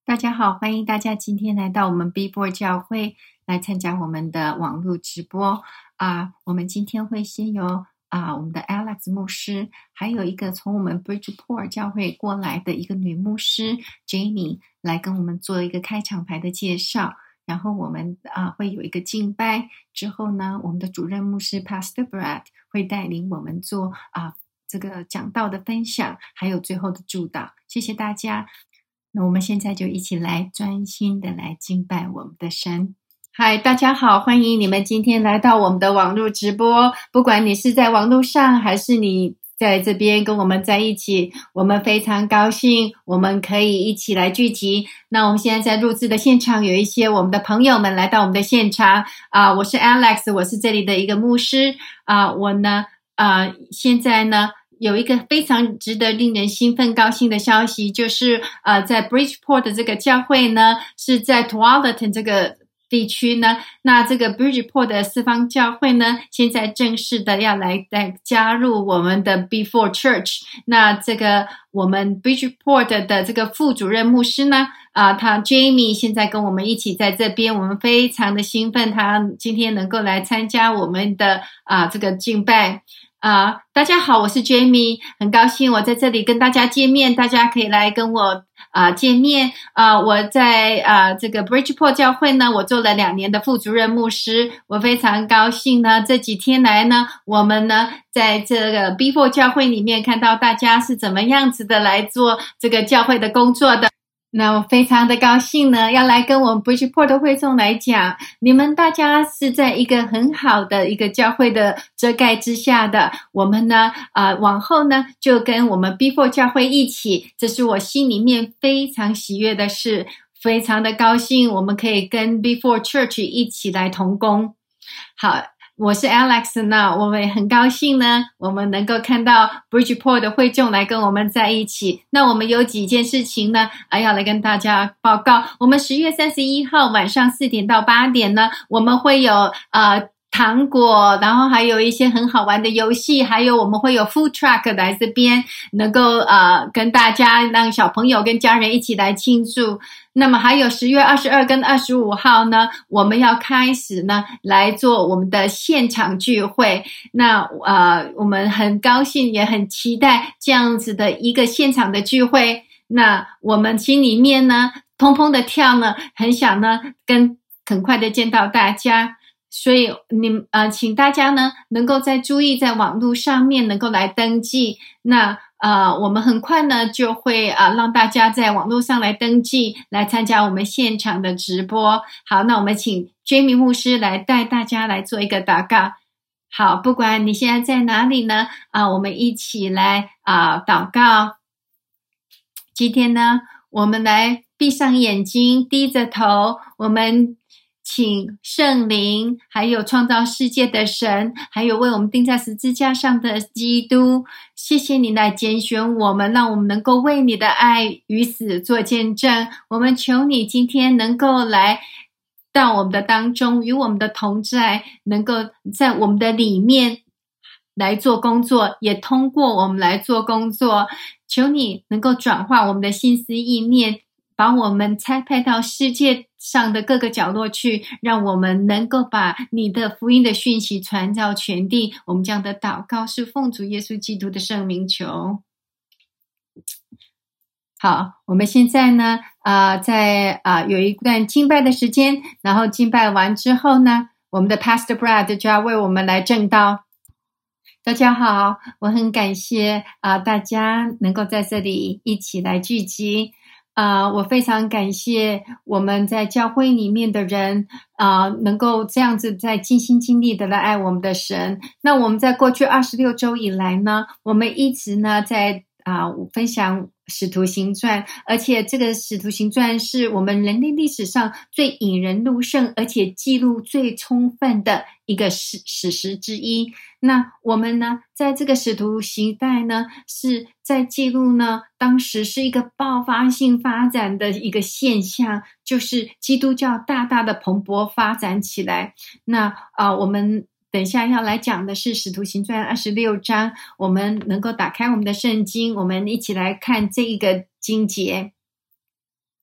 大家好，欢迎大家今天来到我们 B4 教会来参加我们的网络直播我们今天会先由我们的 Alex 牧师，还有一个从我们 Bridgeport 教会过来的一个女牧师 Jamie 来跟我们做一个开场白的介绍，然后我们会有一个敬拜，之后呢我们的主任牧师 Pastor Brad 会带领我们做这个讲道的分享，还有最后的祝祷。谢谢大家。那我们现在就一起来专心的来敬拜我们的神。嗨，大家好，欢迎你们今天来到我们的网络直播，不管你是在网络上还是你在这边跟我们在一起，我们非常高兴我们可以一起来聚集。那我们现在在录制的现场有一些我们的朋友们来到我们的现场我是 Alex， 我是这里的一个牧师我呢现在呢有一个非常值得令人兴奋高兴的消息，就是在 Bridgeport 的这个教会呢是在 Tualatin 这个地区呢，那这个 Bridgeport 的四方教会呢现在正式的要来加入我们的 B4 Church。 那这个我们 Bridgeport 的这个副主任牧师呢他 Jamie 现在跟我们一起在这边，我们非常的兴奋他今天能够来参加我们的这个敬拜大家好，我是 Jamie， 很高兴我在这里跟大家见面，大家可以来跟我见面我在这个 Bridgeport 教会呢，我做了2年的副主任牧师，我非常高兴呢，这几天来呢，我们呢在这个 B4 教会里面看到大家是怎么样子的来做这个教会的工作的。那我非常的高兴呢，要来跟我们 Bridgeport 的会众来讲，你们大家是在一个很好的一个教会的遮盖之下的，我们呢往后呢就跟我们 B4 教会一起，这是我心里面非常喜悦的事，非常的高兴我们可以跟 B4 Church 一起来同工。好，我是 Alex 呢，我们也很高兴呢，我们能够看到 Bridgeport 的会众来跟我们在一起。那我们有几件事情呢要来跟大家报告。我们10月31号晚上4点到8点呢，我们会有糖果，然后还有一些很好玩的游戏，还有我们会有 food truck 来这边能够跟大家让小朋友跟家人一起来庆祝。那么还有10月22跟25号呢，我们要开始呢来做我们的现场聚会。那我们很高兴也很期待这样子的一个现场的聚会。那我们心里面呢砰砰的跳呢，很想呢很快的见到大家。所以请大家呢能够在注意在网络上面能够来登记。那我们很快呢就会让大家在网络上来登记，来参加我们现场的直播。好，那我们请 Jamie 牧师来带大家来做一个祷告。好，不管你现在在哪里呢我们一起来祷告。今天呢我们来闭上眼睛，低着头，我们请圣灵，还有创造世界的神，还有为我们钉在十字架上的基督，谢谢你来拣选我们，让我们能够为你的爱与死做见证。我们求你今天能够来到我们的当中，与我们的同在，能够在我们的里面来做工作，也通过我们来做工作。求你能够转化我们的心思意念，把我们差派到世界上的各个角落去，让我们能够把你的福音的讯息传到全地。我们这样的祷告是奉主耶稣基督的圣名求。好，我们现在呢在有一段敬拜的时间，然后敬拜完之后呢，我们的 Pastor Brad 就要为我们来证道。大家好，我很感谢大家能够在这里一起来聚集。我非常感谢我们在教会里面的人能够这样子在尽心尽力的来爱我们的神。那我们在过去26周以来呢，我们一直呢在分享使徒行传，而且这个使徒行传是我们人类历史上最引人入胜而且记录最充分的一个史实之一。那我们呢在这个使徒行代呢是在记录呢当时是一个爆发性发展的一个现象，就是基督教大大的蓬勃发展起来。那我们等一下要来讲的是使徒行传26章，我们能够打开我们的圣经，我们一起来看这一个经节。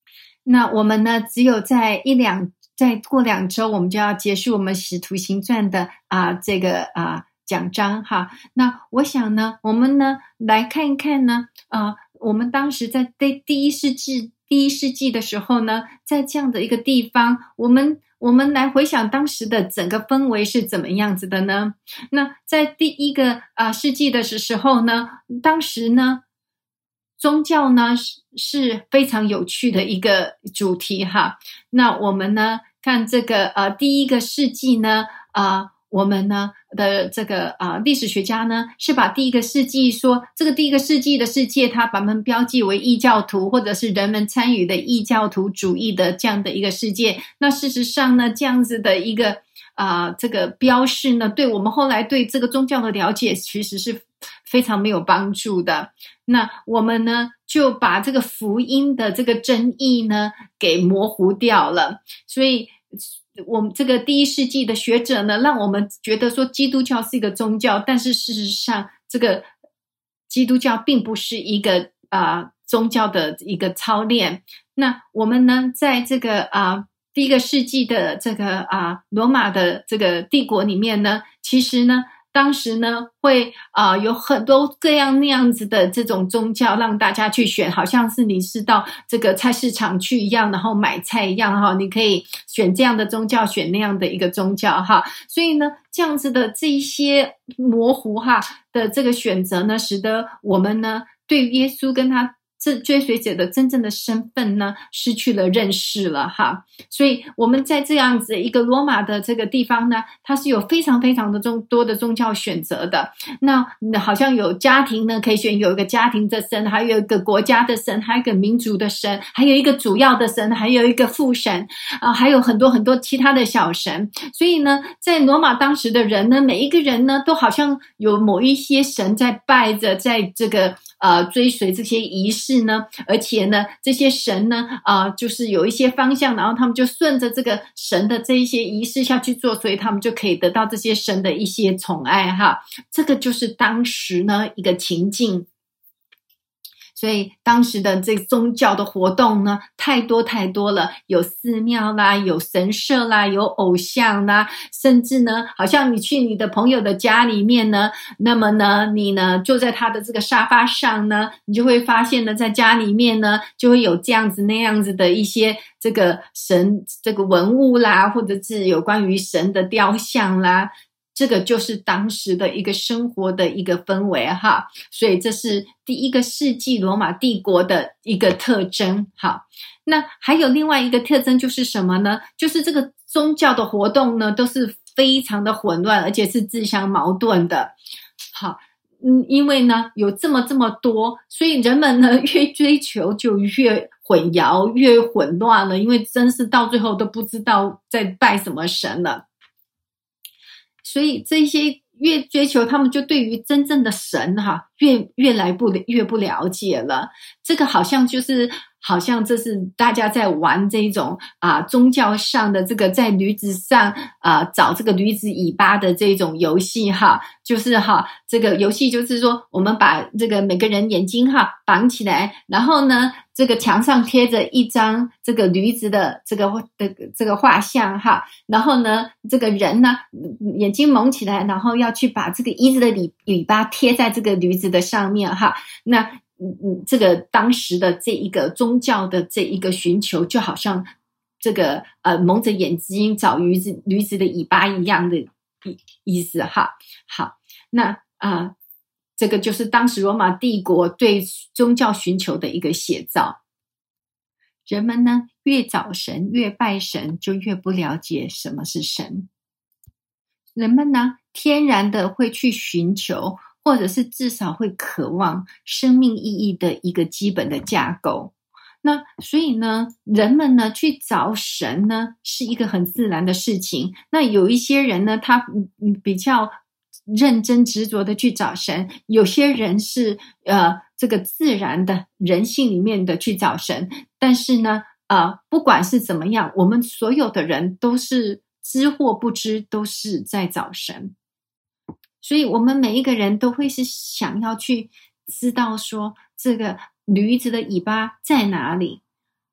那我们呢，只有再过2周，我们就要结束我们使徒行传的这个讲章哈。那我想呢，我们呢来看一看呢，我们当时在第一世纪的时候呢，在这样的一个地方，我们来回想当时的整个氛围是怎么样子的呢？那在第一个世纪的时候呢，当时呢，宗教呢是非常有趣的一个主题哈。那我们呢看这个第一个世纪呢我们呢的这个历史学家呢是把第一个世纪说这个第一个世纪的世界，他把们标记为异教徒或者是人们参与的异教徒主义的这样的一个世界。那事实上呢，这样子的一个这个标示呢，对我们后来对这个宗教的了解其实是非常没有帮助的。那我们呢就把这个福音的这个真意呢给模糊掉了。所以我们这个第一世纪的学者呢，让我们觉得说基督教是一个宗教，但是事实上这个基督教并不是一个宗教的一个操练。那我们呢在这个第一个世纪的这个罗马的这个帝国里面呢，其实呢当时呢会有很多各样那样子的这种宗教让大家去选，好像是你是到这个菜市场去一样，然后买菜一样哈，你可以选这样的宗教，选那样的一个宗教哈。所以呢这样子的这一些模糊哈的这个选择呢，使得我们呢对耶稣跟他这追随者的真正的身份呢失去了认识了哈。所以我们在这样子一个罗马的这个地方呢，它是有非常非常的多的宗教选择的。那好像有家庭呢可以选，有一个家庭的神，还有一个国家的神，还有一个民族的神，还有一个主要的神，还有一个副神还有很多很多其他的小神。所以呢在罗马当时的人呢，每一个人呢都好像有某一些神在拜着，在这个追随这些仪式呢，而且呢这些神呢就是有一些方向，然后他们就顺着这个神的这一些仪式下去做，所以他们就可以得到这些神的一些宠爱哈。这个就是当时呢一个情境。所以当时的这宗教的活动呢太多太多了，有寺庙啦，有神社啦，有偶像啦，甚至呢好像你去你的朋友的家里面呢，那么呢你呢坐在他的这个沙发上呢，你就会发现呢在家里面呢就会有这样子那样子的一些这个神这个文物啦，或者是有关于神的雕像啦。这个就是当时的一个生活的一个氛围哈。所以这是第一个世纪罗马帝国的一个特征。好，那还有另外一个特征就是什么呢？就是这个宗教的活动呢都是非常的混乱，而且是自相矛盾的。好，因为呢有这么多，所以人们呢越追求就越混淆，越混乱了，因为真是到最后都不知道在拜什么神了。所以这些越追求，他们就对于真正的神哈越不了解了。这个好像这是大家在玩这种宗教上的这个在驴子上找这个驴子尾巴的这种游戏哈。就是这个游戏就是说我们把这个每个人眼睛绑起来，然后呢这个墙上贴着一张这个驴子的这个画像哈，然后呢这个人呢眼睛蒙起来，然后要去把这个椅子的尾巴贴在这个驴子的上面哈。那这个当时的这一个宗教的这一个寻求，就好像这个蒙着眼睛找驴子的尾巴一样的意思哈。好，那这个就是当时罗马帝国对宗教寻求的一个写照。人们呢越找神越拜神，就越不了解什么是神。人们呢天然的会去寻求，或者是至少会渴望生命意义的一个基本的架构。那所以呢人们呢去找神呢是一个很自然的事情。那有一些人呢他比较认真执着的去找神，有些人是这个自然的人性里面的去找神。但是呢不管是怎么样，我们所有的人都是知或不知，都是在找神。所以我们每一个人都会是想要去知道说这个驴子的尾巴在哪里。好，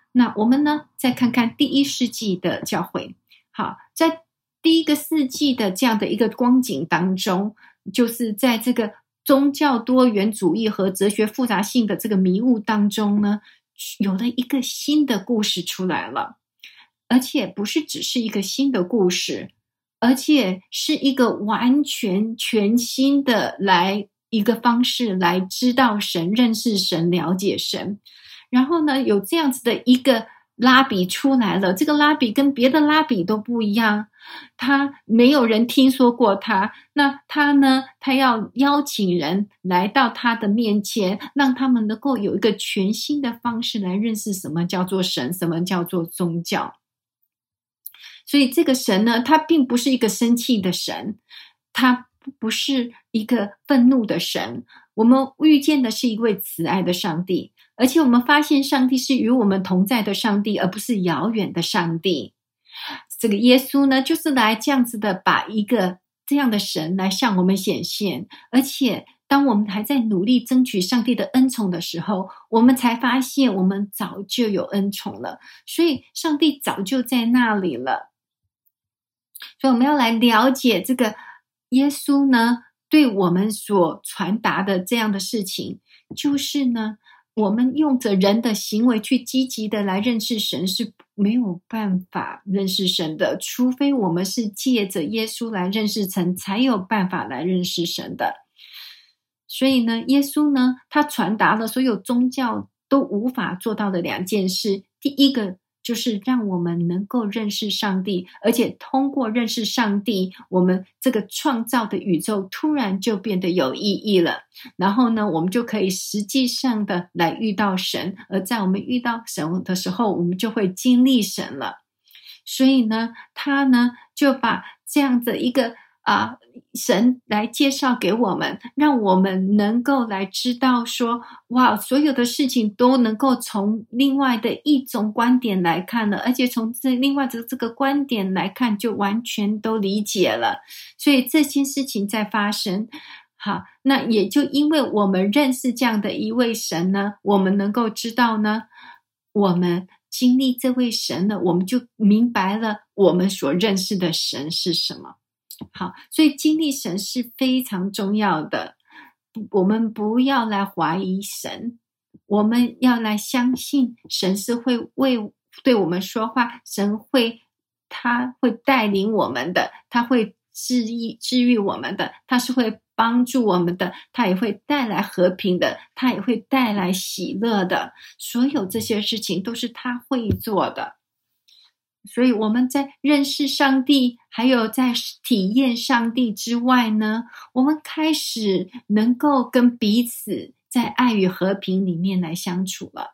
那我们呢，再看看第一世纪的教会。好，在第一个世纪的这样的一个光景当中，就是在这个宗教多元主义和哲学复杂性的这个迷雾当中呢，有了一个新的故事出来了，而且不是只是一个新的故事，而且是一个完全全新的一个方式来知道神、认识神、了解神。然后呢，有这样子的一个拉比出来了，这个拉比跟别的拉比都不一样，他没有人听说过他，那他呢，他要邀请人来到他的面前，让他们能够有一个全新的方式来认识什么叫做神，什么叫做宗教。所以这个神呢，他并不是一个生气的神，他不是一个愤怒的神，我们遇见的是一位慈爱的上帝，而且我们发现上帝是与我们同在的上帝，而不是遥远的上帝。这个耶稣呢，就是来这样子的把一个这样的神来向我们显现，而且当我们还在努力争取上帝的恩宠的时候，我们才发现我们早就有恩宠了，所以上帝早就在那里了。所以我们要来了解这个耶稣呢，对我们所传达的这样的事情，就是呢，我们用着人的行为去积极的来认识神是没有办法认识神的，除非我们是借着耶稣来认识神，才有办法来认识神的。所以呢，耶稣呢，他传达了所有宗教都无法做到的两件事。第一个就是让我们能够认识上帝，而且通过认识上帝，我们这个创造的宇宙突然就变得有意义了。然后呢，我们就可以实际上的来遇到神，而在我们遇到神的时候，我们就会经历神了。所以呢，他呢就把这样的一个神来介绍给我们，让我们能够来知道说，哇，所有的事情都能够从另外的一种观点来看了，而且从另外的这个观点来看，就完全都理解了。所以这件事情在发生。好，那也就因为我们认识这样的一位神呢，我们能够知道呢，我们经历这位神呢，我们就明白了我们所认识的神是什么。好，所以经历神是非常重要的。我们不要来怀疑神，我们要来相信神是会对我们说话，他会带领我们的，他会治愈我们的，他是会帮助我们的，他也会带来和平的，他也会带来喜乐的。所有这些事情都是他会做的。所以我们在认识上帝还有在体验上帝之外呢，我们开始能够跟彼此在爱与和平里面来相处了。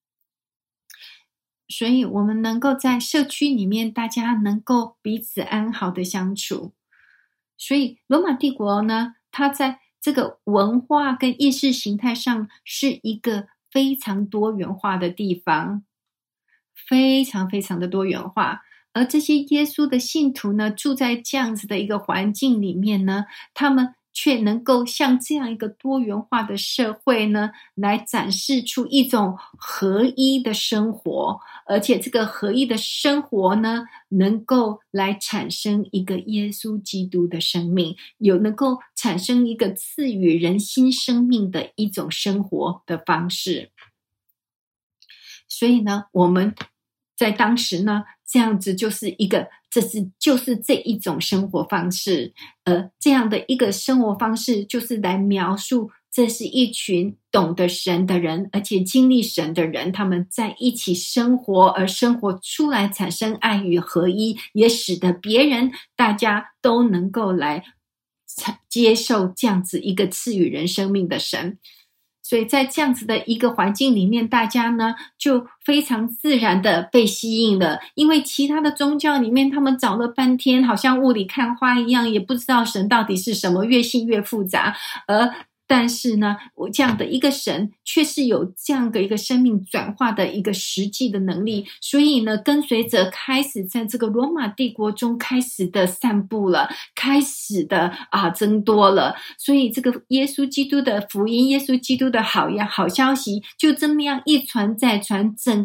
所以我们能够在社区里面大家能够彼此安好的相处。所以罗马帝国呢，它在这个文化跟意识形态上是一个非常多元化的地方，非常非常的多元化。而这些耶稣的信徒呢，住在这样子的一个环境里面呢，他们却能够像这样一个多元化的社会呢，来展示出一种合一的生活，而且这个合一的生活呢，能够来产生一个耶稣基督的生命，能够产生一个赐予人新生命的一种生活的方式。所以呢，我们在当时呢，这样子就是这一种生活方式，这样的一个生活方式就是来描述这是一群懂得神的人，而且经历神的人，他们在一起生活，而生活出来产生爱与合一，也使得别人大家都能够来接受这样子一个赐予人生命的神。所以在这样子的一个环境里面，大家呢就非常自然的被吸引了，因为其他的宗教里面他们找了半天，好像雾里看花一样，也不知道神到底是什么，越信越复杂。但是呢，我这样的一个神却是有这样的一个生命转化的一个实际的能力，所以呢，跟随者开始在这个罗马帝国中开始的散布了，开始的增多了。所以这个耶稣基督的福音，耶稣基督的好消息就这么样一传再传，整个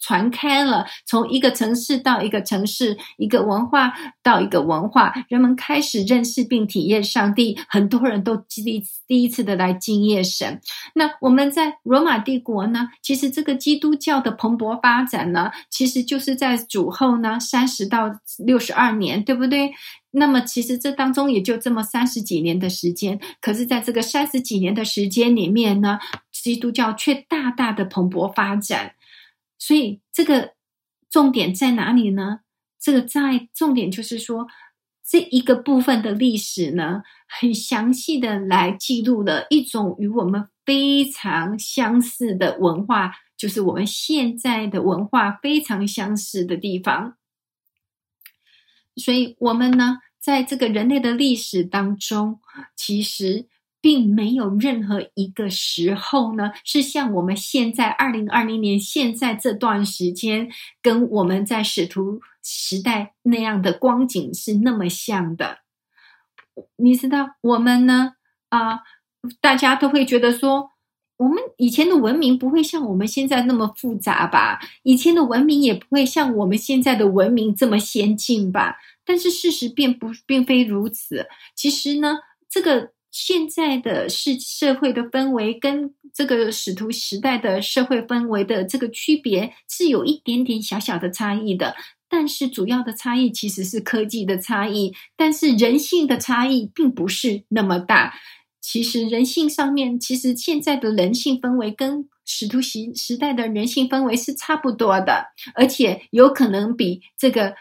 传开了，从一个城市到一个城市，一个文化到一个文化，人们开始认识并体验上帝，很多人都第一次的来敬业神。那我们在罗马帝国呢，其实这个基督教的蓬勃发展呢，其实就是在主后呢30到62年，对不对？那么其实这当中也就这么30几年的时间，可是在这个30几年的时间里面呢，基督教却大大的蓬勃发展。所以这个重点在哪里呢？这个重点就是说，这一个部分的历史呢，很详细的来记录了一种与我们非常相似的文化，就是我们现在的文化非常相似的地方。所以我们呢，在这个人类的历史当中，其实并没有任何一个时候呢，是像我们现在2020年现在这段时间，跟我们在使徒时代那样的光景是那么像的。你知道，我们呢，大家都会觉得说，我们以前的文明不会像我们现在那么复杂吧？以前的文明也不会像我们现在的文明这么先进吧？但是事实并非如此。其实呢，这个现在的社会的氛围跟这个使徒时代的社会氛围的这个区别是有一点点小小的差异的。但是主要的差异其实是科技的差异，但是人性的差异并不是那么大。其实人性上面，其实现在的人性氛围跟使徒时代的人性氛围是差不多的，而且有可能比这个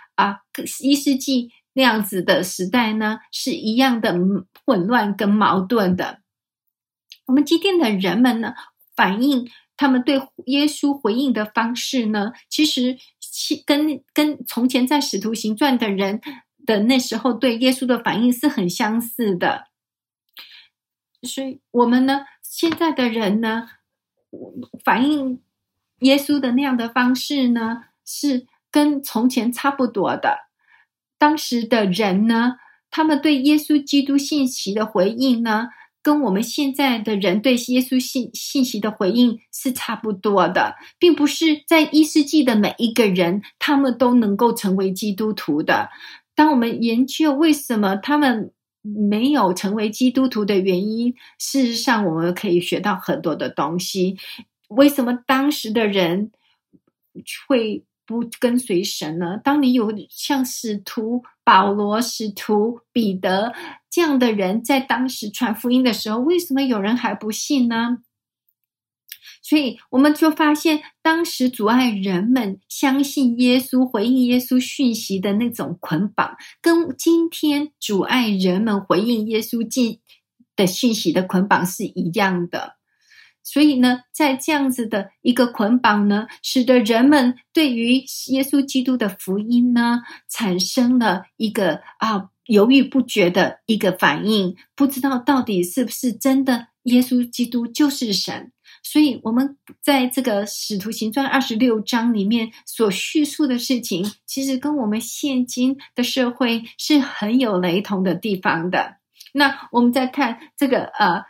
1世纪那样子的时代呢是一样的混乱跟矛盾的。我们今天的人们呢，反映他们对耶稣回应的方式呢，其实跟从前在使徒行传的人的那时候对耶稣的反应是很相似的。所以我们呢，现在的人呢，反映耶稣的那样的方式呢，是跟从前差不多的。当时的人呢，他们对耶稣基督信息的回应呢，跟我们现在的人对耶稣信息的回应是差不多的，并不是在1世纪的每一个人，他们都能够成为基督徒的。当我们研究为什么他们没有成为基督徒的原因，事实上我们可以学到很多的东西。为什么当时的人会不跟随神呢？当你有像使徒保罗、使徒彼得这样的人在当时传福音的时候，为什么有人还不信呢？所以我们就发现，当时阻碍人们相信耶稣、回应耶稣讯息的那种捆绑，跟今天阻碍人们回应耶稣的讯息的捆绑是一样的。所以呢，在这样子的一个捆绑呢，使得人们对于耶稣基督的福音呢，产生了一个犹豫不决的一个反应，不知道到底是不是真的耶稣基督就是神。所以我们在这个使徒行传26章里面所叙述的事情，其实跟我们现今的社会是很有雷同的地方的。那我们再看这个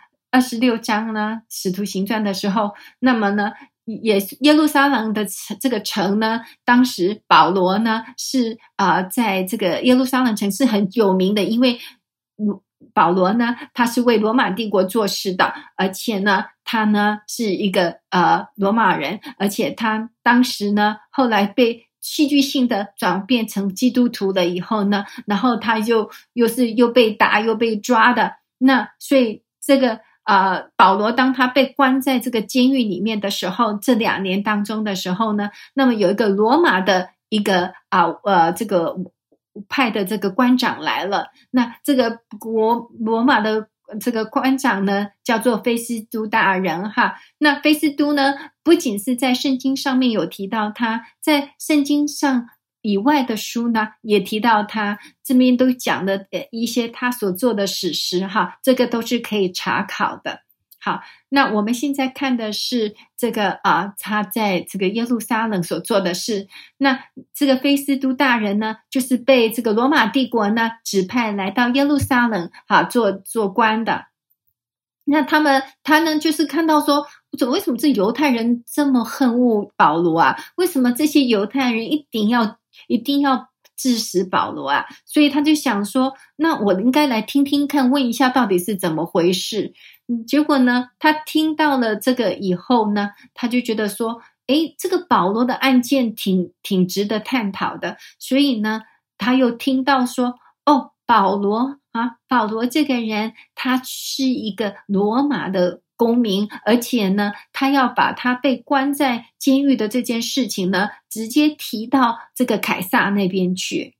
26章呢，使徒行传的时候，那么呢，也耶路撒冷的这个城呢，当时保罗呢是在这个耶路撒冷城是很有名的，因为保罗呢，他是为罗马帝国做事的，而且呢，他呢是一个罗马人，而且他当时呢，后来被戏剧性的转变成基督徒了以后呢，然后他又被打又被抓的，那所以这个保罗当他被关在这个监狱里面的时候，这2年当中的时候呢，那么有一个罗马的一个这个派的这个官长来了，那这个罗马的这个官长呢叫做菲斯都大人哈。那菲斯都呢不仅是在圣经上面有提到他，在圣经上以外的书呢也提到他，这边都讲了一些他所做的史实哈，这个都是可以查考的。好，那我们现在看的是这个他在这个耶路撒冷所做的事。那这个菲斯都大人呢，就是被这个罗马帝国呢指派来到耶路撒冷做官的。 那他呢，就是看到说，为什么这犹太人这么恨恶保罗啊？为什么这些犹太人一定要致死保罗啊？所以他就想说，那我应该来听听看，问一下到底是怎么回事。结果呢，他听到了这个以后呢，他就觉得说，诶，这个保罗的案件挺值得探讨的。所以呢，他又听到说，哦，保罗这个人，他是一个罗马的公民，而且呢，他要把他被关在监狱的这件事情呢，直接提到这个凯撒那边去。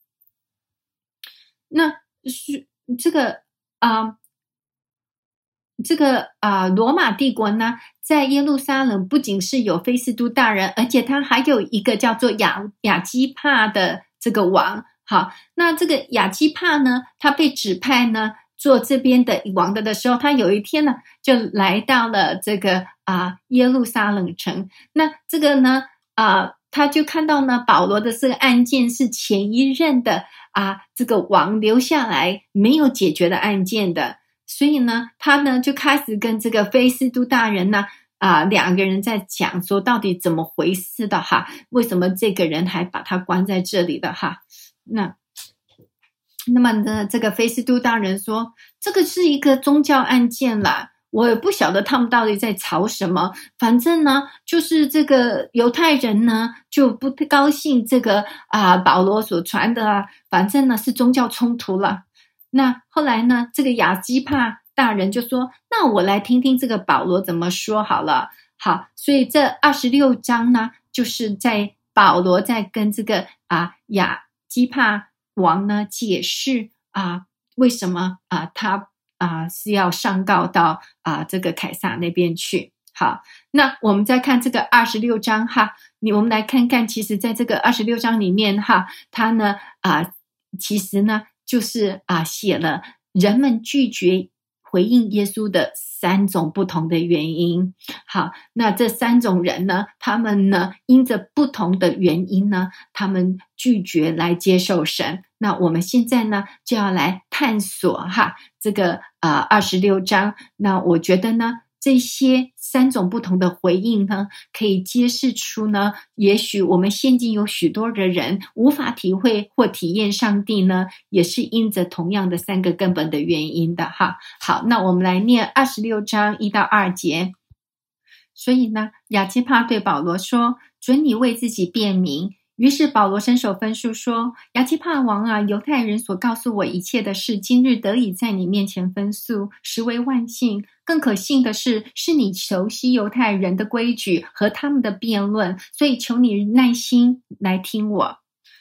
那是这个罗马帝国呢，在耶路撒冷不仅是有菲斯都大人，而且他还有一个叫做亚基帕的这个王。好，那这个亚基帕呢，他被指派呢做这边的王的时候，他有一天呢就来到了这个耶路撒冷城。那这个呢他就看到呢保罗的这个案件是前一任的这个王留下来没有解决的案件的。所以呢，他呢就开始跟这个菲斯都大人呢两个人在讲说到底怎么回事的哈？为什么这个人还把他关在这里的哈？那么呢，这个菲斯都大人说，这个是一个宗教案件啦，我也不晓得他们到底在吵什么。反正呢，就是这个犹太人呢就不高兴这个保罗所传的反正呢是宗教冲突了。那后来呢，这个亚基帕大人就说，那我来听听这个保罗怎么说好了。好，所以这26章呢，就是在保罗在跟这个亚基帕王呢解释为什么他是要上告到这个凯撒那边去。好，那我们再看这个26章哈，我们来看看，其实在这个26章里面哈，他呢其实呢就是写了人们拒绝回应耶稣的3种不同的原因。好，那这3种人呢，他们呢因着不同的原因呢，他们拒绝来接受神。那我们现在呢就要来探索这个26章。那我觉得呢这些3种不同的回应呢，可以揭示出呢，也许我们现今有许多的人无法体会或体验上帝呢，也是因着同样的3个根本的原因的哈。好，那我们来念26章1到2节。所以呢，亚基帕对保罗说，准你为自己辩明。于是保罗伸手分述说，亚基帕王犹太人所告诉我一切的事，今日得以在你面前分诉，实为万幸。更可信的是你熟悉犹太人的规矩和他们的辩论，所以求你耐心来听我。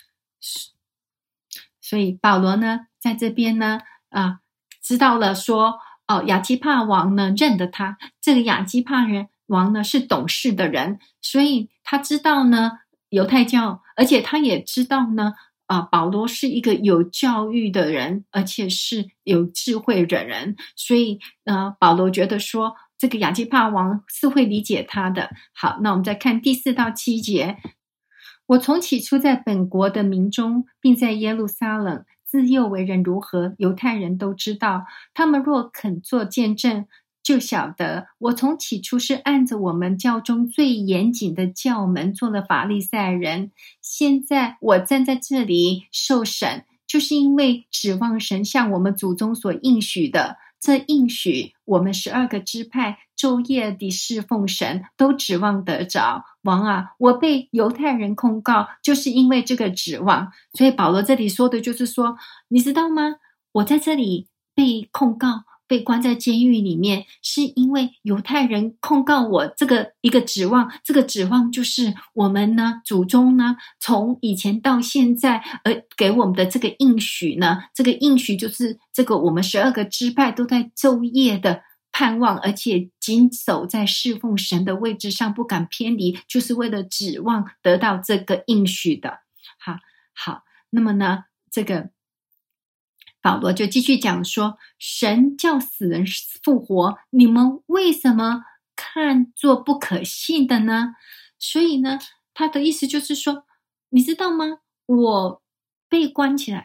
所以保罗呢在这边呢知道了说亚基帕王呢认得他，这个亚基帕王呢是懂事的人，所以他知道呢犹太教，而且他也知道呢保罗是一个有教育的人，而且是有智慧的人，所以保罗觉得说这个亚基帕王是会理解他的。好，那我们再看第4到7节。我从起初在本国的民中，并在耶路撒冷自幼为人如何，犹太人都知道。他们若肯作见证，就晓得我从起初是按着我们教中最严谨的教门做了法利赛人。现在我站在这里受审，就是因为指望神向我们祖宗所应许的。这应许我们12个支派昼夜地侍奉神，都指望得着。王我被犹太人控告，就是因为这个指望。所以保罗这里说的就是说，你知道吗？我在这里被控告，被关在监狱里面，是因为犹太人控告我这个一个指望。这个指望就是我们呢祖宗呢从以前到现在给我们的这个应许呢，这个应许就是这个我们12个支派都在昼夜的盼望，而且谨守在侍奉神的位置上，不敢偏离，就是为了指望得到这个应许的。好，那么呢这个保罗就继续讲说，神叫死人复活，你们为什么看作不可信的呢？所以呢他的意思就是说，你知道吗？我被关起来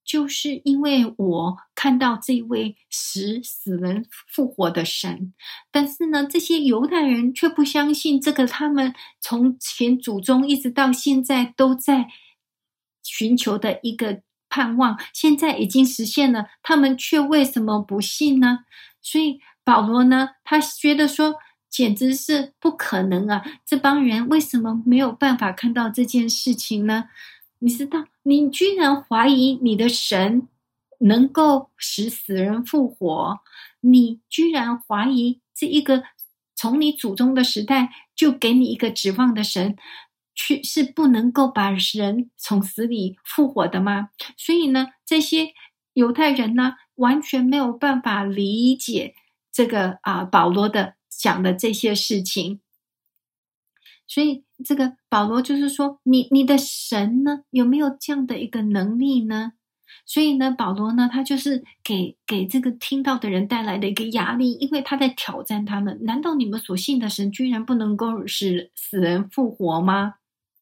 就是因为我看到这位使死人复活的神，但是呢，这些犹太人却不相信这个，他们从前祖宗一直到现在都在寻求的一个盼望，现在已经实现了，他们却为什么不信呢？所以保罗呢，他觉得说简直是不可能啊，这帮人为什么没有办法看到这件事情呢？你知道，你居然怀疑你的神能够使死人复活，你居然怀疑这一个从你祖宗的时代就给你一个指望的神是不能够把人从死里复活的吗？所以呢，这些犹太人呢，完全没有办法理解这个保罗的讲的这些事情。所以这个保罗就是说，你的神呢，有没有这样的一个能力呢？所以呢，保罗呢，他就是给这个听到的人带来的一个压力，因为他在挑战他们。难道你们所信的神居然不能够使死人复活吗？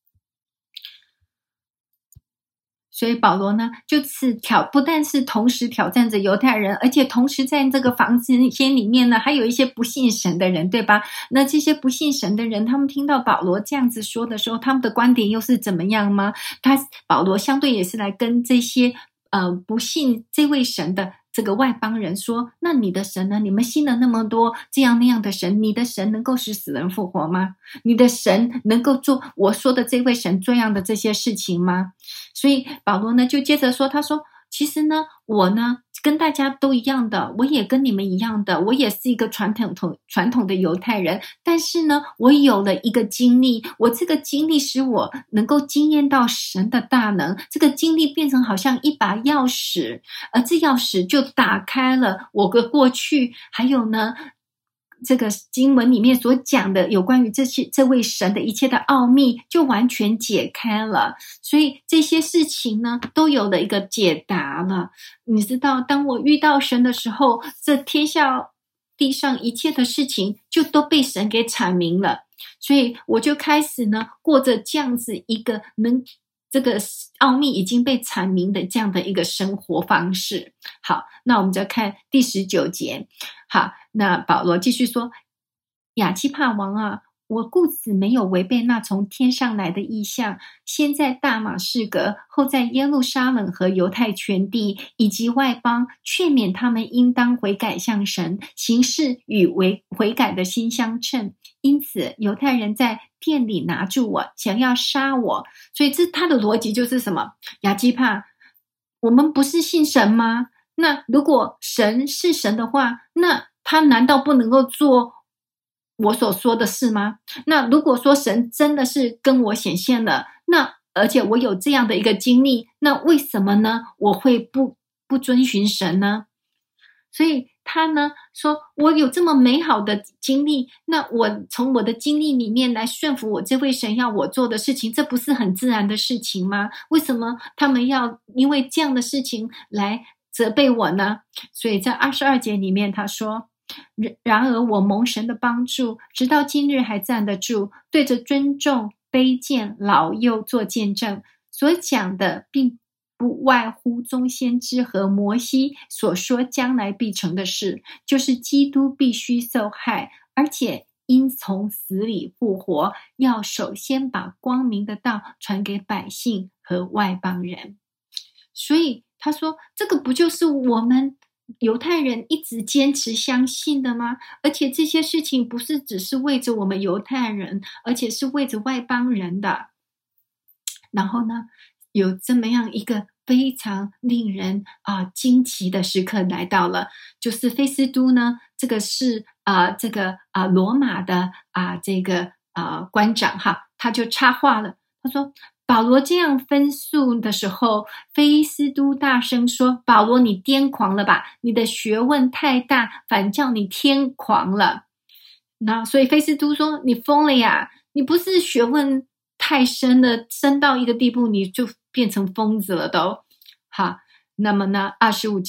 所以保罗呢，就是不但是同时挑战着犹太人，而且同时在这个房间里面呢，还有一些不信神的人，对吧？那这些不信神的人，他们听到保罗这样子说的时候，他们的观点又是怎么样吗？保罗相对也是来跟这些不信这位神的这个外邦人说，那你的神呢？你们信了那么多这样那样的神，你的神能够使死人复活吗？你的神能够做我说的这位神这样的这些事情吗？所以保罗呢就接着说，他说其实呢，我呢跟大家都一样的，我也跟你们一样的，我也是一个传统的犹太人，但是呢，我有了一个经历，我这个经历使我能够经验到神的大能，这个经历变成好像一把钥匙，而这钥匙就打开了我的过去，还有呢这个经文里面所讲的有关于这位神的一切的奥秘就完全解开了，所以这些事情呢都有了一个解答了。你知道，当我遇到神的时候，这天下地上一切的事情就都被神给阐明了，所以我就开始呢过着这样子一个这个奥秘已经被阐明的这样的一个生活方式。好，那我们就看第19节。好，那保罗继续说，亚基帕王啊，我故此没有违背那从天上来的意象，先在大马士革，后在耶路撒冷和犹太全地以及外邦，劝勉他们应当悔改向神，行事与悔改的心相称。因此犹太人在店里拿住我，想要杀我。所以他的逻辑就是什么？亚基帕，我们不是信神吗？那如果神是神的话，那他难道不能够做我所说的事吗？那如果说神真的是跟我显现了，那而且我有这样的一个经历，那为什么呢？我会不遵循神呢？所以他呢说，我有这么美好的经历，那我从我的经历里面来顺服我这位神要我做的事情，这不是很自然的事情吗？为什么他们要因为这样的事情来责备我呢？所以在22节里面他说，然而我蒙神的帮助，直到今日还站得住，对着尊重卑贱老幼做见证，所讲的并不外乎宗先知和摩西所说将来必成的事，就是基督必须受害，而且因从死里复活，要首先把光明的道传给百姓和外邦人。所以他说，这个不就是我们犹太人一直坚持相信的吗？而且这些事情不是只是为着我们犹太人，而且是为着外邦人的。然后呢，有这么样一个非常令人惊奇的时刻来到了，就是菲斯都呢，这个是罗马的这个官长哈，他就插话了，他说，保罗这样分诉的时候，菲斯都大声说，保罗你癫狂了吧，你的学问太大，反叫你天狂了。那所以菲斯都说，你疯了呀，你不是学问太深了，深到一个地步你就变成疯子了都。好，那么呢25节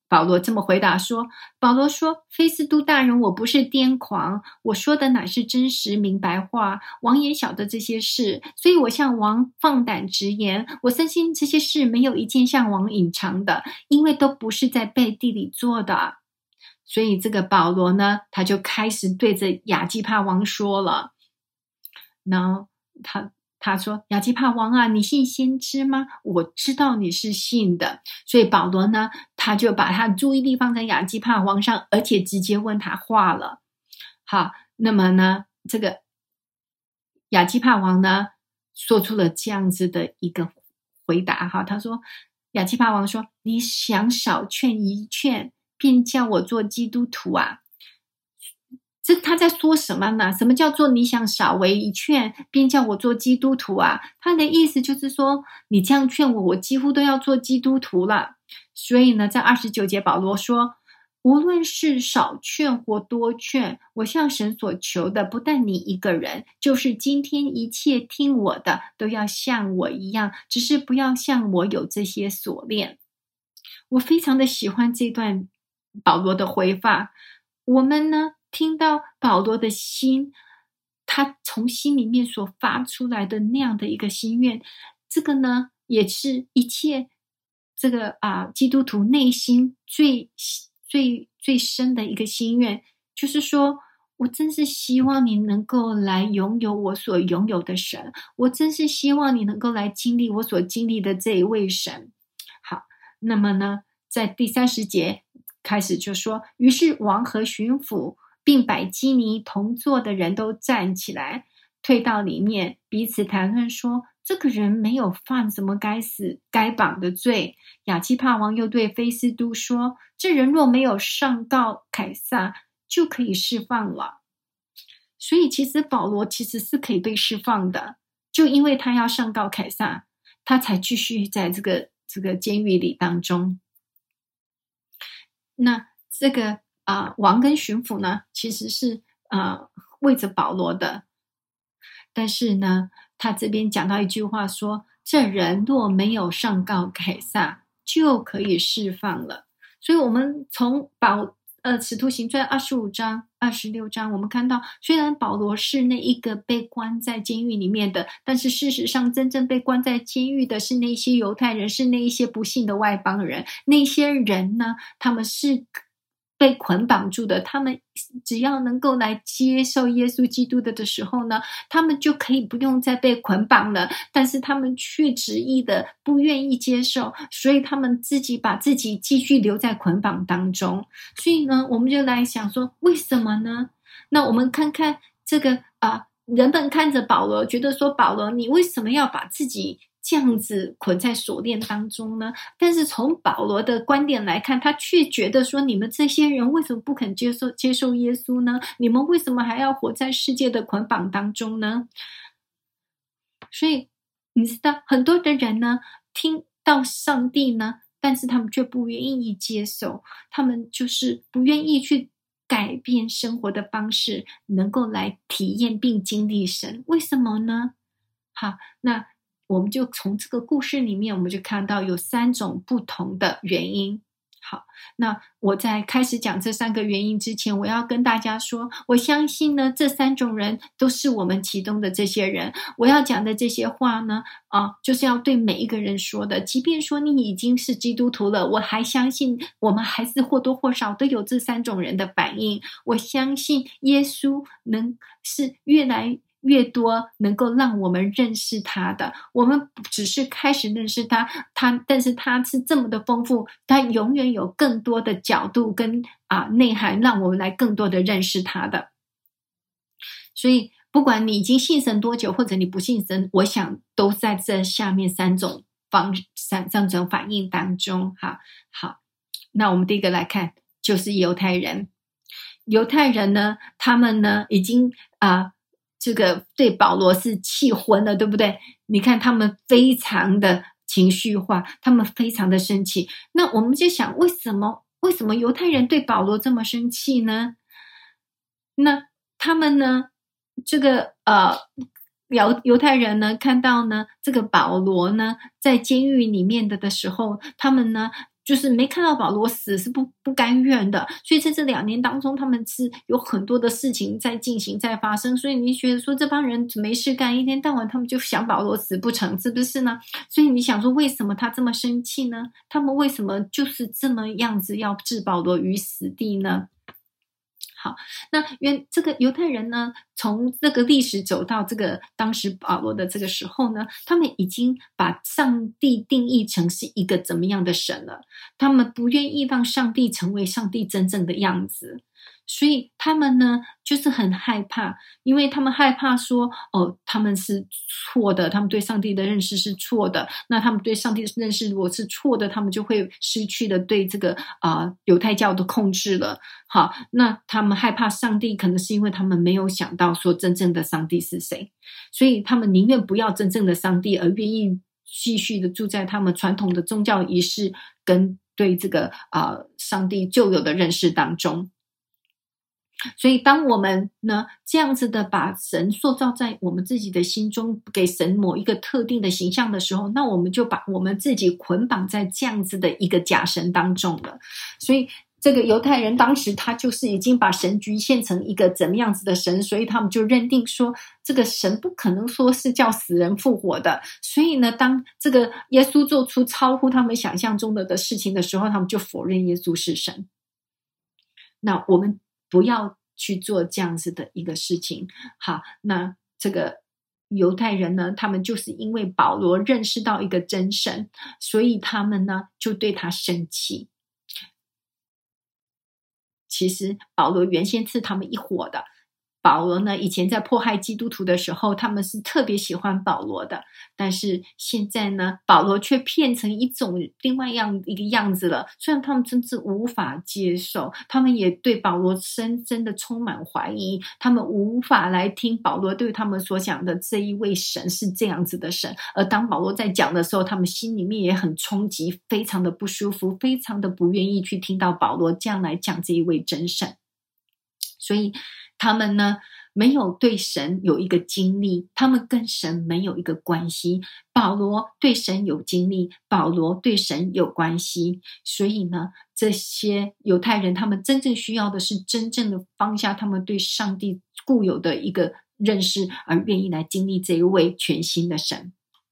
保罗这么回答说，保罗说，菲斯都大人，我不是癫狂，我说的乃是真实明白话，王也晓得这些事，所以我向王放胆直言，我深信这些事没有一件向王隐藏的，因为都不是在背地里做的。所以这个保罗呢，他就开始对着亚基帕王说了，然后他说，亚基帕王啊，你信先知吗？我知道你是信的。所以保罗呢，他就把他的注意力放在亚基帕王上，而且直接问他话了。好，那么呢，这个亚基帕王呢，说出了这样子的一个回答。哈，他说，亚基帕王说，你想少劝一劝，便叫我做基督徒啊？这他在说什么呢？什么叫做你想少为一劝，便叫我做基督徒啊？他的意思就是说，你这样劝我，我几乎都要做基督徒了。所以呢，在29节保罗说，无论是少劝或多劝，我向神所求的，不但你一个人，就是今天一切听我的，都要像我一样，只是不要像我有这些锁链。我非常的喜欢这段保罗的回话。我们呢，听到保罗的心，他从心里面所发出来的那样的一个心愿，这个呢，也是一切这个基督徒内心最深的一个心愿，就是说，我真是希望你能够来拥有我所拥有的神，我真是希望你能够来经历我所经历的这一位神。好，那么呢，在第30节开始就说，于是王和巡抚并百基尼同坐的人都站起来，退到里面，彼此谈论说，这个人没有犯什么该死该绑的罪。亚基帕王又对菲斯都说，这人若没有上告凯撒，就可以释放了。所以其实保罗其实是可以被释放的，就因为他要上告凯撒，他才继续在这个监狱里当中。那这个王跟巡抚呢，其实是为着保罗的，但是呢，他这边讲到一句话说，这人若没有上告凯撒，就可以释放了。所以我们从使徒行传25章、26章，我们看到，虽然保罗是那一个被关在监狱里面的，但是事实上真正被关在监狱的是那些犹太人，是那一些不信的外邦人。那些人呢，他们是被捆绑住的，他们只要能够来接受耶稣基督的时候呢，他们就可以不用再被捆绑了，但是他们却执意的不愿意接受，所以他们把自己继续留在捆绑当中。所以呢，我们就来想说，为什么呢？那我们看看这个人们看着保罗，觉得说，保罗你为什么要把自己这样子捆在锁链当中呢？但是从保罗的观点来看，他却觉得说，你们这些人为什么不肯接受耶稣呢？你们为什么还要活在世界的捆绑当中呢？所以你知道，很多的人呢，听到上帝呢，但是他们却不愿意接受，他们就是不愿意去改变生活的方式，能够来体验并经历神。为什么呢？好，那我们就从这个故事里面，我们就看到有3种不同的原因。好，那我在开始讲这3个原因之前，我要跟大家说，我相信呢，这3种人都是我们其中的这些人。我要讲的这些话呢，就是要对每一个人说的。即便说你已经是基督徒了，我还相信我们还是或多或少都有这3种人的反应。我相信耶稣是越来越多能够让我们认识他的，我们只是开始认识他，但是他是这么的丰富，他永远有更多的角度跟内涵，让我们来更多的认识他的。所以不管你已经信神多久，或者你不信神，我想都在这下面3种反应当中。好，那我们第一个来看，就是犹太人。犹太人呢，他们呢已经这个对保罗是气昏了，对不对？你看他们非常的情绪化，他们非常的生气。那我们就想，为什么犹太人对保罗这么生气呢？那他们呢，这个犹太人呢，看到呢这个保罗呢在监狱里面的时候，他们呢就是没看到保罗死是不甘愿的，所以在这2年当中，他们是有很多的事情在进行在发生，所以你觉得说这帮人没事干，一天到晚他们就想保罗死不成，是不是呢？所以你想说为什么他这么生气呢？他们为什么就是这么样子要置保罗于死地呢？好，那这个犹太人呢，从这个历史走到这个当时保罗的这个时候呢，他们已经把上帝定义成是一个怎么样的神了，他们不愿意让上帝成为上帝真正的样子，所以他们呢就是很害怕，因为他们害怕说他们是错的，他们对上帝的认识是错的，那他们对上帝的认识如果是错的，他们就会失去了对这个犹太教的控制了。好，那他们害怕上帝，可能是因为他们没有想到说真正的上帝是谁，所以他们宁愿不要真正的上帝，而愿意继续的住在他们传统的宗教仪式跟对这个上帝旧有的认识当中。所以当我们呢这样子的把神塑造在我们自己的心中，给神某一个特定的形象的时候，那我们就把我们自己捆绑在这样子的一个假神当中了。所以这个犹太人当时他就是已经把神局限成一个怎么样子的神，所以他们就认定说这个神不可能说是叫死人复活的，所以呢当这个耶稣做出超乎他们想象中的事情的时候，他们就否认耶稣是神。那我们不要去做这样子的一个事情。好，那这个犹太人呢，他们就是因为保罗认识到一个真神，所以他们呢就对他生气。其实保罗原先是他们一伙的，保罗呢以前在迫害基督徒的时候，他们是特别喜欢保罗的，但是现在呢保罗却变成一种另外一个样子了，虽然他们真是无法接受，他们也对保罗深深的充满怀疑，他们无法来听保罗对他们所讲的这一位神是这样子的神，而当保罗在讲的时候，他们心里面也很冲击，非常的不舒服，非常的不愿意去听到保罗这样来讲这一位真神。所以他们呢没有对神有一个经历，他们跟神没有一个关系。保罗对神有经历，保罗对神有关系，所以呢这些犹太人他们真正需要的是真正的放下他们对上帝固有的一个认识，而愿意来经历这一位全新的神。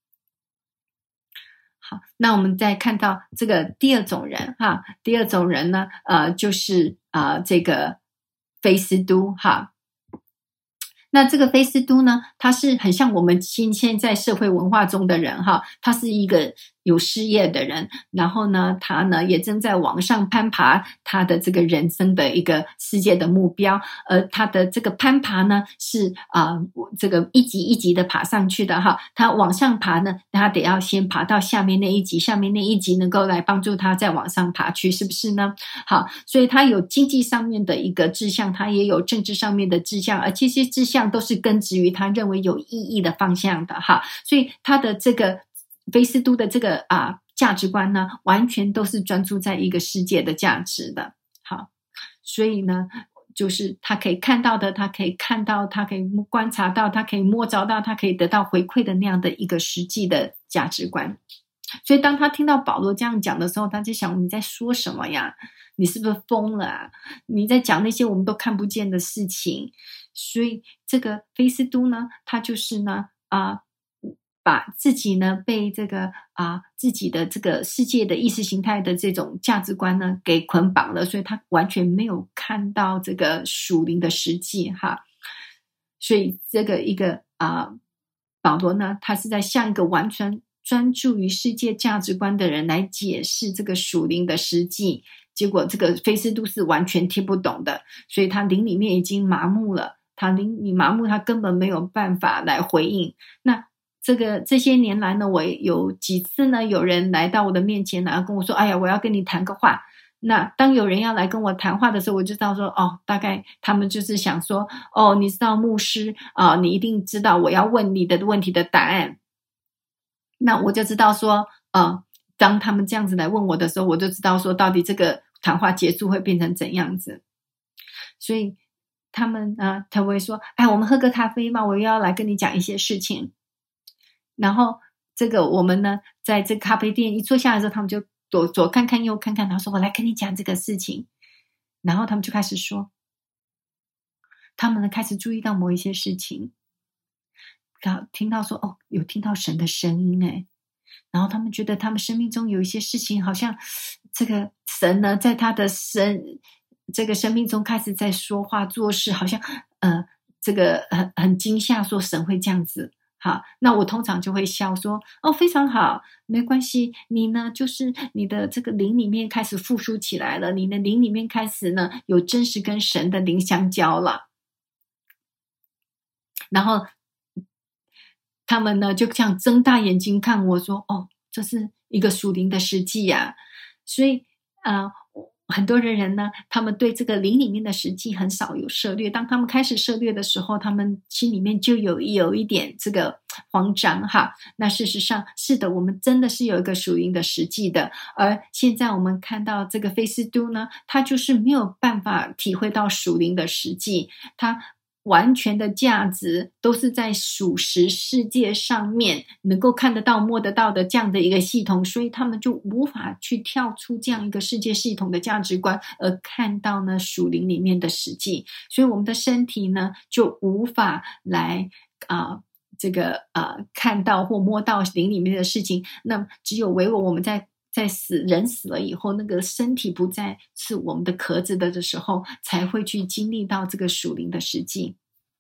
好，那我们再看到这个第二种人哈，第二种人呢就是这个菲斯都哈。那这个菲斯都呢，他是很像我们现在社会文化中的人哈，他是一个有事业的人，然后呢他呢也正在往上攀爬他的这个人生的一个世界的目标，而他的这个攀爬呢是这个一级一级的爬上去的哈，他往上爬呢，他得要先爬到下面那一级，下面那一级能够来帮助他再往上爬去，是不是呢？好，所以他有经济上面的一个志向，他也有政治上面的志向，而这些志向都是根植于他认为有意义的方向的哈，所以他的这个菲斯都的这个价值观呢，完全都是专注在一个世界的价值的。好，所以呢就是他可以看到的，他可以看到，他可以观察到，他可以摸着到，他可以得到回馈的那样的一个实际的价值观。所以当他听到保罗这样讲的时候，他就想，你在说什么呀？你是不是疯了啊？你在讲那些我们都看不见的事情。所以这个菲斯都呢，他就是呢把自己呢被这个自己的这个世界的意识形态的这种价值观呢给捆绑了，所以他完全没有看到这个属灵的实际哈。所以这个一个保罗呢，他是在向一个完全专注于世界价值观的人来解释这个属灵的实际，结果这个菲斯都是完全听不懂的，所以他灵里面已经麻木了，他灵里麻木，他根本没有办法来回应。那这些年来呢，我有几次呢，有人来到我的面前，然后跟我说，哎呀，我要跟你谈个话。那当有人要来跟我谈话的时候，我就知道说，大概他们就是想说，你知道牧师你一定知道我要问你的问题的答案。那我就知道说当他们这样子来问我的时候，我就知道说到底这个谈话结束会变成怎样子。所以他们他会说，哎，我们喝个咖啡嘛，我又要来跟你讲一些事情。然后这个我们呢在这个咖啡店一坐下来的时候，他们就左看看右看看，然后说我来跟你讲这个事情。然后他们就开始说，他们呢开始注意到某一些事情，听到说有听到神的声音诶，然后他们觉得他们生命中有一些事情，好像这个神呢在他的这个生命中开始在说话做事，好像这个很惊吓，说神会这样子。好，那我通常就会笑说非常好，没关系，你呢就是你的这个灵里面开始复苏起来了，你的灵里面开始呢有真实跟神的灵相交了。然后他们呢就这样睁大眼睛看我说这是一个属灵的实际呀。所以很多的人呢，他们对这个灵里面的实际很少有涉猎，当他们开始涉猎的时候，他们心里面就有一点这个慌张哈。那事实上是的，我们真的是有一个属灵的实际的，而现在我们看到这个菲斯都呢，他就是没有办法体会到属灵的实际，他完全的价值都是在属实世界上面能够看得到摸得到的这样的一个系统，所以他们就无法去跳出这样一个世界系统的价值观，而看到呢属灵里面的实际。所以我们的身体呢就无法来看到或摸到灵里面的事情。那只有唯有我们在人死了以后，那个身体不再是我们的壳子的时候，才会去经历到这个属灵的实际。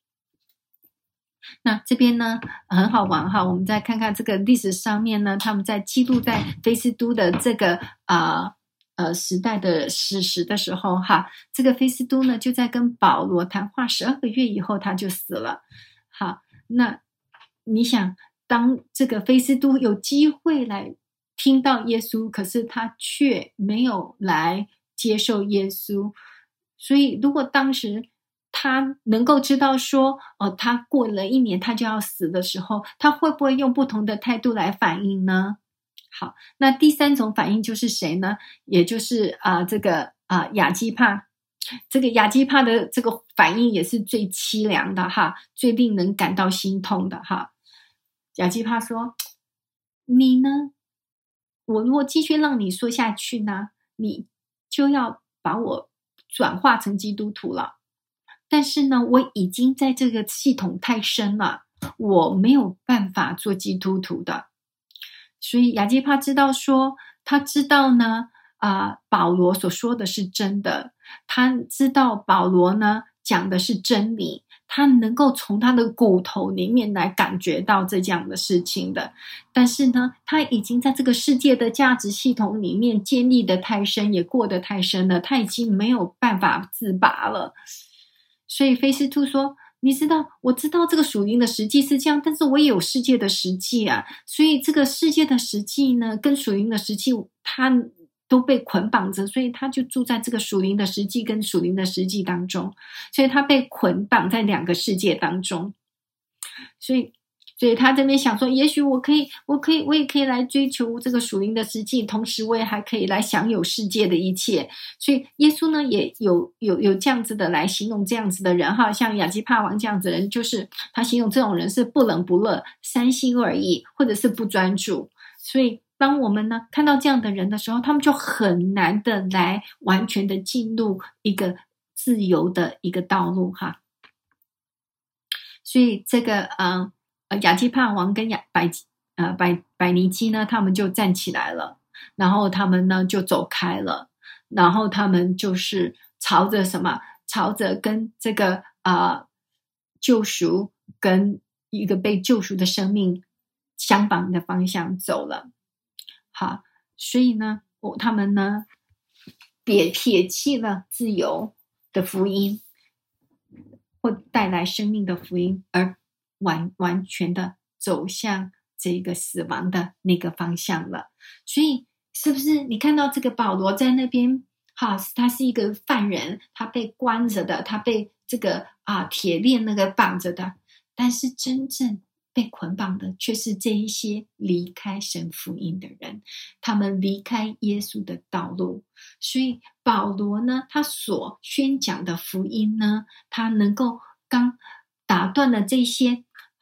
那这边呢很好玩哈，我们再看看这个历史上面呢，他们在记录在菲斯都的这个时代的史实的时候哈，这个菲斯都呢就在跟保罗谈话12个月以后他就死了。好，那你想，当这个菲斯都有机会来听到耶稣，可是他却没有来接受耶稣，所以如果当时他能够知道说他过了1年他就要死的时候，他会不会用不同的态度来反应呢？好，那第3种反应就是谁呢？也就是亚基帕。这个亚基帕的这个反应也是最凄凉的哈，最令人感到心痛的哈。亚基帕说，你呢，我如果继续让你说下去呢，你就要把我转化成基督徒了。但是呢，我已经在这个系统太深了，我没有办法做基督徒的。所以亚基帕知道说，他知道呢保罗所说的是真的，他知道保罗呢讲的是真理，他能够从他的骨头里面来感觉到这样的事情的。但是呢，他已经在这个世界的价值系统里面建立得太深，也过得太深了，他已经没有办法自拔了。所以菲斯都说，你知道，我知道这个属灵的实际是这样，但是我也有世界的实际啊。所以这个世界的实际呢，跟属灵的实际，它都被捆绑着，所以他就住在这个属灵的实际跟属灵的实际当中，所以他被捆绑在2个世界当中。所以他这边想说，也许我也可以来追求这个属灵的实际，同时我也还可以来享有世界的一切。所以耶稣呢也有这样子的来形容这样子的人哈，像亚基帕王这样子的人，就是他形容这种人是不冷不热、三心二意，或者是不专注。所以当我们呢看到这样的人的时候，他们就很难的来完全的进入一个自由的一个道路哈。所以这个亚基帕王跟百尼基呢，他们就站起来了，然后他们呢就走开了，然后他们就是朝着跟这个救赎跟一个被救赎的生命相反的方向走了。好，所以呢他们呢撇弃了自由的福音或带来生命的福音，而完全的走向这个死亡的那个方向了。所以是不是你看到这个保罗在那边他是一个犯人，他被关着的，他被这个铁链那个绑着的，但是真正被捆绑的却是这一些离开神福音的人，他们离开耶稣的道路。所以保罗呢，他所宣讲的福音呢，他能够刚打断了这些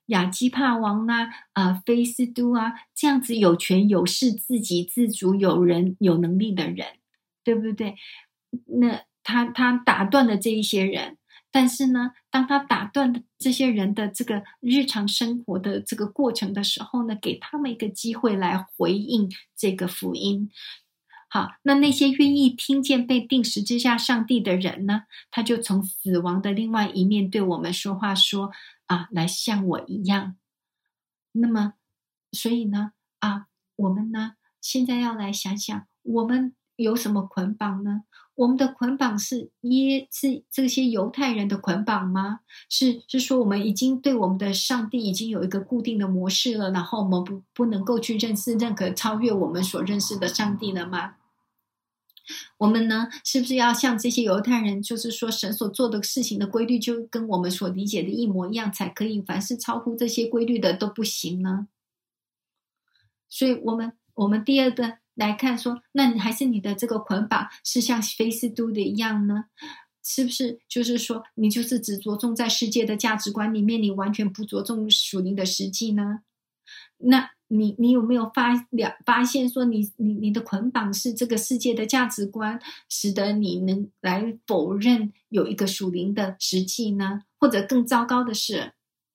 亚基帕王啊，菲斯都啊，这样子有权有势、自给自足、有能力的人，对不对？那他打断了这一些人，但是呢，当他打断这些人的这个日常生活的这个过程的时候呢，给他们一个机会来回应这个福音。好，那些愿意听见被钉十字架上帝的人呢，他就从死亡的另外一面对我们说话说来像我一样。那么所以呢我们呢现在要来想想，我们有什么捆绑呢？我们的捆绑是这些犹太人的捆绑吗？是说我们已经对我们的上帝已经有一个固定的模式了，然后我们不能够去认识任何超越我们所认识的上帝了吗？我们呢是不是要像这些犹太人，就是说神所做的事情的规律就跟我们所理解的一模一样才可以，凡是超乎这些规律的都不行呢？所以我们第二个来看说，那还是你的这个捆绑是像菲斯都的一样呢？是不是就是说你就是只着重在世界的价值观里面，你完全不着重属灵的实际呢？那你有没有发现说你的捆绑是这个世界的价值观，使得你能来否认有一个属灵的实际呢？或者更糟糕的是，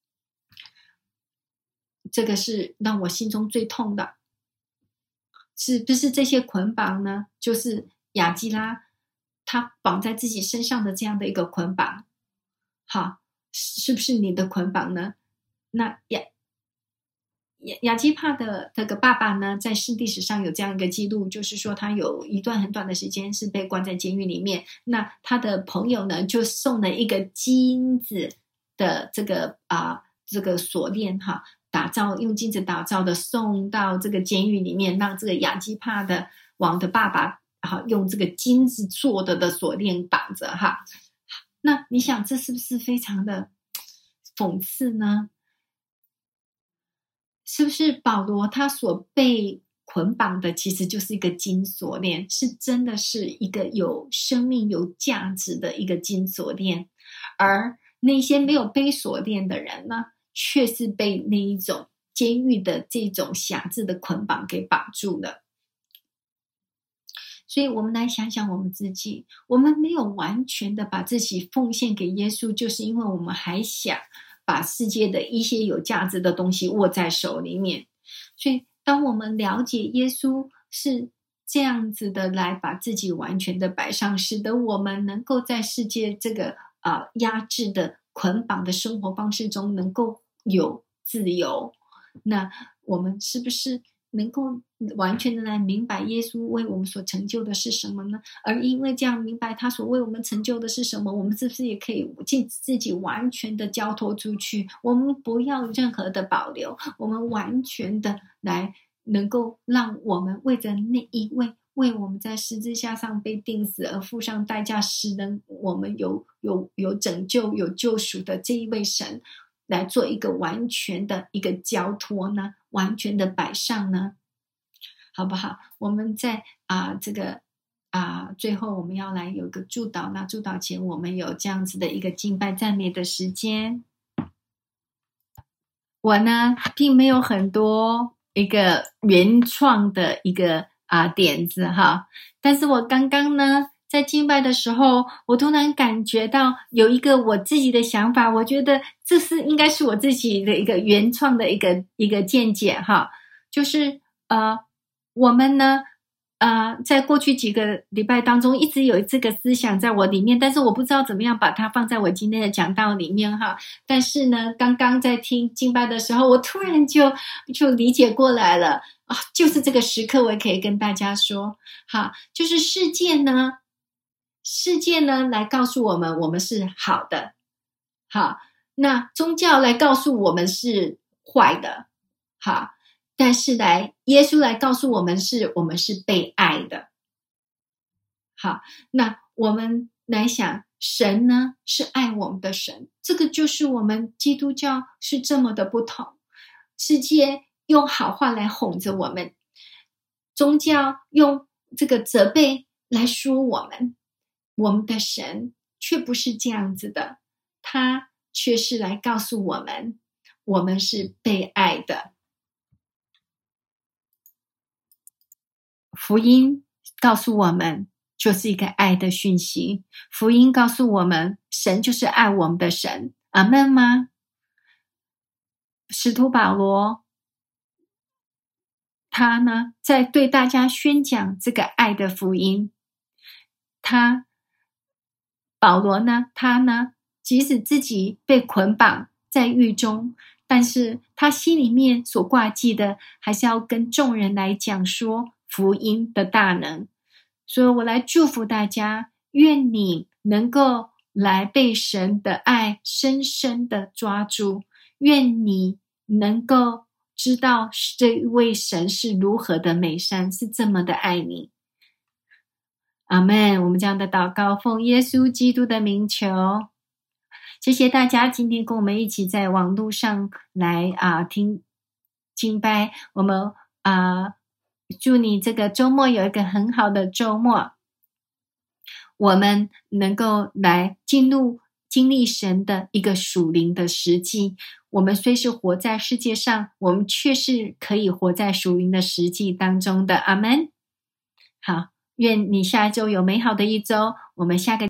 这个是让我心中最痛的，是不是这些捆绑呢？就是亚基拉他绑在自己身上的这样的一个捆绑，好，是不是你的捆绑呢？那亚基帕的这个爸爸呢，在历史上有这样一个记录，就是说他有一段很短的时间是被关在监狱里面。那他的朋友呢，就送了一个金子的这个锁链用金子打造的，送到这个监狱里面，让这个亚基帕的王的爸爸用这个金子做的锁链绑着那你想这是不是非常的讽刺呢？是不是保罗他所被捆绑的其实就是一个金锁链，是真的是一个有生命有价值的一个金锁链，而那些没有背锁链的人呢，却是被那一种监狱的这种辖制的捆绑给绑住了。所以我们来想想我们自己，我们没有完全的把自己奉献给耶稣，就是因为我们还想把世界的一些有价值的东西握在手里面。所以当我们了解耶稣是这样子的来把自己完全的摆上，使得我们能够在世界这个压制的捆绑的生活方式中能够有自由，那我们是不是能够完全的来明白耶稣为我们所成就的是什么呢？而因为这样明白他所为我们成就的是什么，我们是不是也可以自己完全的交托出去，我们不要任何的保留，我们完全的来能够让我们为着那一位为我们在十字架上被钉死而付上代价，使得我们有拯救有救赎的这一位神来做一个完全的一个交托呢，完全的摆上呢，好不好？我们在最后我们要来有一个祝祷，那祝祷前我们有这样子的一个敬拜赞美的时间。我呢并没有很多一个原创的一个点子但是我刚刚呢在敬拜的时候，我突然感觉到有一个我自己的想法，我觉得这是应该是我自己的一个原创的一个见解就是我们呢在过去几个礼拜当中一直有这个思想在我里面，但是我不知道怎么样把它放在我今天的讲道里面但是呢刚刚在听敬拜的时候，我突然就理解过来了就是这个时刻我也可以跟大家说就是世界呢来告诉我们我们是好的那宗教来告诉我们是坏的但是耶稣来告诉我们我们是被爱的那我们来想神呢是爱我们的神，这个就是我们基督教是这么的不同，世界用好话来哄着我们，宗教用这个责备来说我们的神却不是这样子的，他却是来告诉我们我们是被爱的。福音告诉我们就是一个爱的讯息，福音告诉我们神就是爱我们的神，阿们吗？使徒保罗他呢在对大家宣讲这个爱的福音，保罗呢他呢即使自己被捆绑在狱中，但是他心里面所挂记的还是要跟众人来讲说福音的大能。所以我来祝福大家，愿你能够来被神的爱深深的抓住，愿你能够知道这位神是如何的美善，是这么的爱你。阿们。我们这样的祷告奉耶稣基督的名求。谢谢大家今天跟我们一起在网络上来听敬拜，我们祝你这个周末有一个很好的周末，我们能够来经历神的一个属灵的实际。我们虽是活在世界上，我们却是可以活在属灵的实际当中的。阿们。好，愿你下一周有美好的一周，我们下个